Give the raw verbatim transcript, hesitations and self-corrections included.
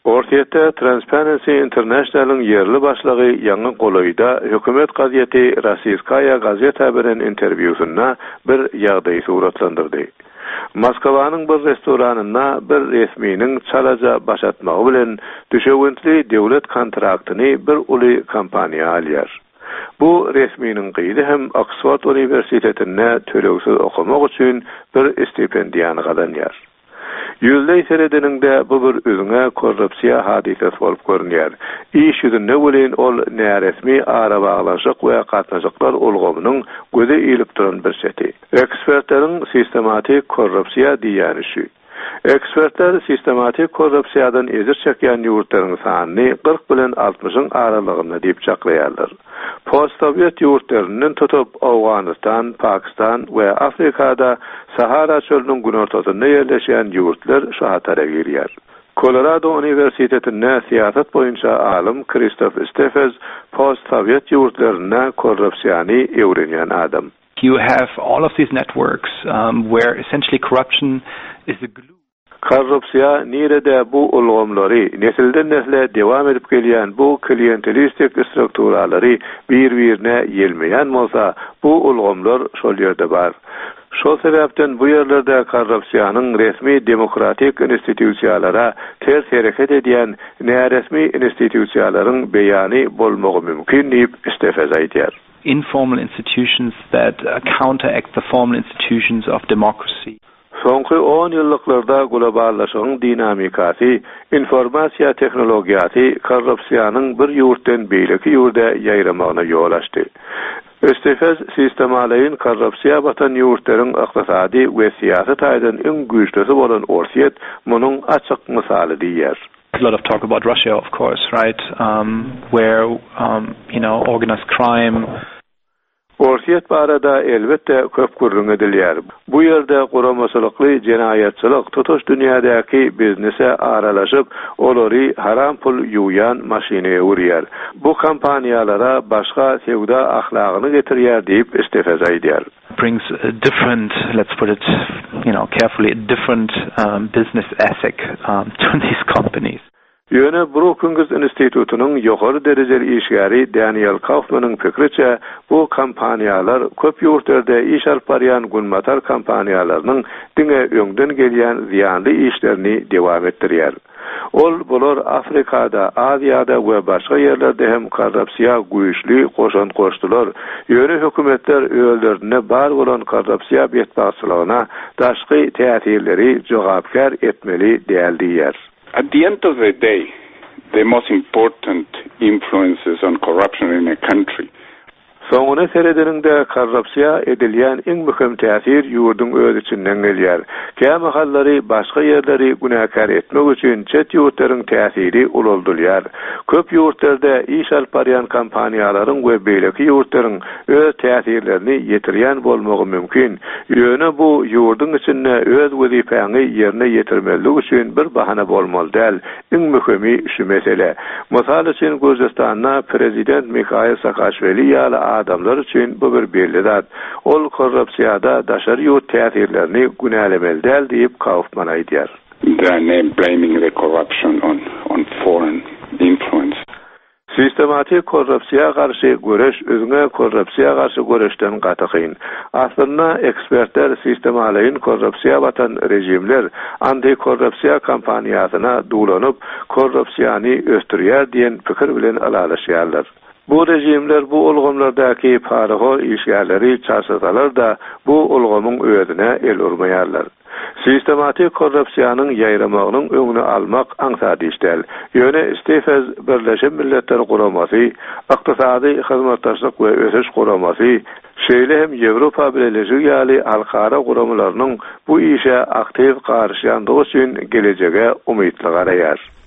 Ortiyette Transparency International'ın yerli başlığı Yangi Qoloyda hökümet gazeti Rossiyskaya gazeta beren intervyusunda bir ýagdaý suratlandyrdy. Moskowanyň bir restoranynda bir resminiň çalaja başatmagy bilen düşewentli döwlet kontraktyny bir uly kompaniýa alýar. Bu resminiň gyýdy hem Oxford Universitetinde tölegsiz okumak üçin bir stipendiýany galanýar. Yüzley seredeninde bu bir özüne korrupsiya hadisesi bolup görünýär. İş yüzünde bilen ol näresmi ara baglaşyk we gatnaşyklar ulgamynyň göze ilip duran bir seti. Ekspertlerin sistematik korrupsiya diýänişi. Ekspertler sistematik korrupsiyadan ezir çekýän ýurtlaryň sanyny kırk bilen altmışyň aralygynda diýip çaklaýarlar. Post-Sovyet ýurtlarynyň tutup Awganistan, Pakistan we Afrikada Sahara çölüniň günortasynda ýerleşýän ýurtlar şu hatara girýär. Colorado Universitetinde siyasat boýunça alim Christoph Steffes post-Sovyet ýurtlaryna korrupsiýany öwrenýän adam. You have all of these networks um, where essentially corruption is the glue. Korrupsiya nirede bu ulgamlary nesilden nesle dewam edip gelýän bu klientelistik strukturalary bir-birine ýelmeýän bolsa, bu ulgamlar şol ýerde bar. Şol sebäpden bu ýerlerde korrupsiýanyň resmi demokratik institusiýalara ters hereket edýän näresmi institusiýalaryň beýany bolmagy mümkin diýip Steffes aýdýar. Informal institutions that uh, counteract the formal institutions of democracy. Soňky on ýyllyklarda globallaşyň dinamikasy, informasiýa teknologiýasy korrupsiýanyň bir ýurtdan beýleki ýurda ýaýramagyna ýol açdy. Steffes sistemalaryň korrupsiýa batan ýurtlaryň ykdysady we siýasat aýdan iň güýçlisi bolan Orsiýet munyň açyk misaly diýer. A lot of talk about Russia, of course, right? Um, where, um, you know, organized crime. Orsiýet barada elbette köp gürrüň edilýär. Bu ýerde guramaçylykly jenaýatçylyk tutuş dünýädäki biznese aralaşyp, olary haram pul ýuýan maşineye urýar. Bu kompaniýalara başga sewda ahlagyny getirýär diýip Steffes aýdýar. Brings a different, let's put it, you know, carefully, a different um, business ethic um, to these companies. Ýöne Brookings Institutunyň ýokary derejeli işgäri Daniel Kaufmanyň pikriçe, bu kompaniýalar köp ýurtlarda iş alyp barýan günmatar kompaniýalarynyň diňe öňden gelýän ziýanly işlerini dewam etdirýär. Ol bular Afrikada, Aziýada we başga ýerlerde hem korrupsiýa güýçli goşan goşdular. Ýöne hökümetler öýlerine bar bolan korrupsiýa betbaçylygyna daşky täsirleri jogapkar etmeli diýilýär. At the end of the day, the most important influences on corruption in a country. Soňuna seredeninde korrupsiýa edilýän iň möhüm täsir ýurduň öz içinden gelýär. Käme hallary başga ýerleri günäkär etmek üçin çet ýurtlaryň täsiri ulaldylýar. Köp ýurtlarda iş alyp barýan kompaniýalaryň we beýleki ýurtlaryň öz täsirlerini ýetirýän bolmagy mümkin. Ýöne bu ýurduň içinde öz wezipäni ýerine ýetirmelik üçin bir bahana bolmaly däl. Iň möhümi şu mesele. Mysal üçin Gürjistanda prezident Mikhail Saakashvili ýaly adamlar üçin bu bir bellidat. Ol korrupsiýada daşary ýurt täsirlerini günälemeli däl diýip Kaufman aýdýar. They are blaming the corruption on on foreign influence. Sistematik korrupsiýa garşy göreş özüne korrupsiýa garşy göreşden gatykyn. Aslynda ekspertler sistemalaryň korrupsiýa batan rejimler anti-korrupsiýa kampaniýasyna dulanyp korrupsiýany östürýär diýen pikir bilen alalaşýarlar. Bu rejimler bu ulgamlardaki parahol işgärleri çarşysalar da bu ulgamyň özüne el urmaýarlar. Sistematik korrupsiýanyň ýaýramagynyň öňüni almak aňsady işdäl. Ýöne Steffes Birleşen Milletler Guramasy, ykdysady hyzmatdaşlyk we ösüş guramasy, şeýle hem Ýewropa Birleşigi ýaly halkara guramalarynyň bu işe aktiv garşýandygy üçin gelejege umytly garaýar.